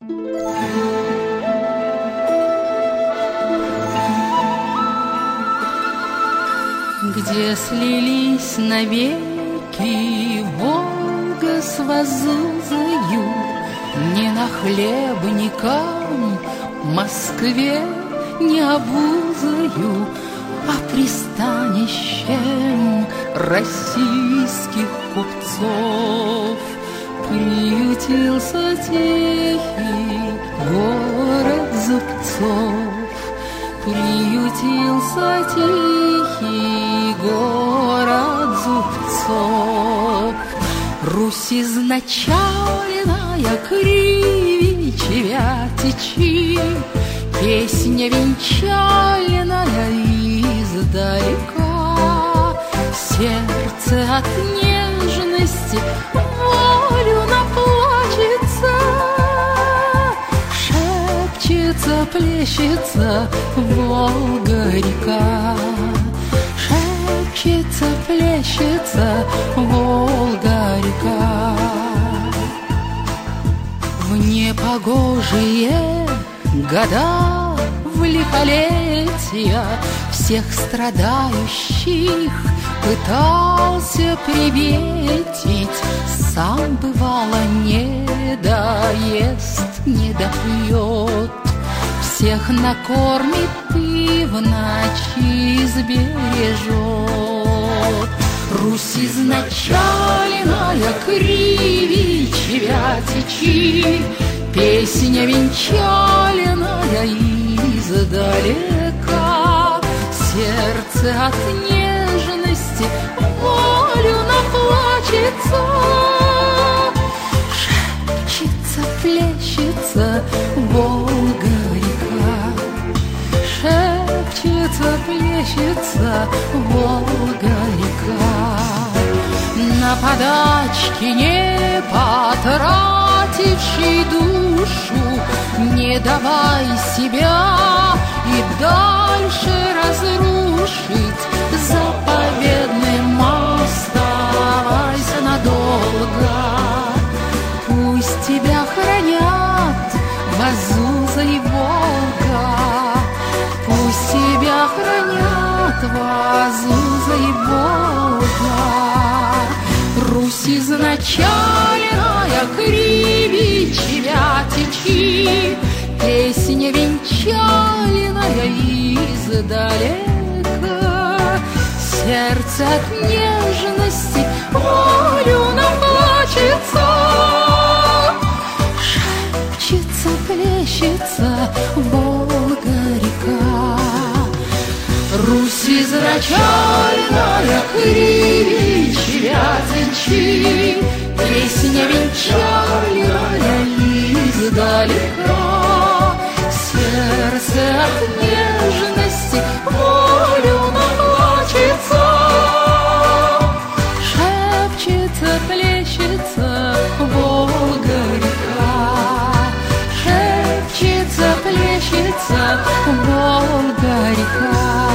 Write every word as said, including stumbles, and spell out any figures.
Где слились навеки Волга с Вазузою, не на хлебникам Москве не обузою, а пристанищем российских купцов приютился тихий город Зубцов. Приютился тихий город Зубцов. Русь изначальная, кривичи, вятичи, песня венчальная издалека. Сердце от нежности волю наплачется, шепчется, плещется Волга-река. Шепчется, плещется Волга-река. В непогожие года, в лихолетия всех страдающих пытался приветить. Сам, бывало, не доест, не допьет, всех накормит и в ночи сбережет. Русь изначальная, кривичи, вятичи, песня венчальная издалека. Сердце от нежности волю наплачется, шепчется, плещется Волга-река. Шепчется, плещется Волга-река. На подачки не потративший душу, не давай себя и дальше разрушить. Заповедным оставайся надолго. Пусть тебя хранят Вазуза и Волга. Пусть тебя хранят Вазуза и Волга. Русь изначальная, кривичи, вятичи, песня венчальная издалека. Сердце от нежности волю наплачется, шепчется, плещется Волга-река. Русь изначальная, кривичи, вятичи, песня венчальная издалека. Сердце от нежности волю наплачется, шепчется, плещется Волга-река. Шепчется, плещется Волга-река.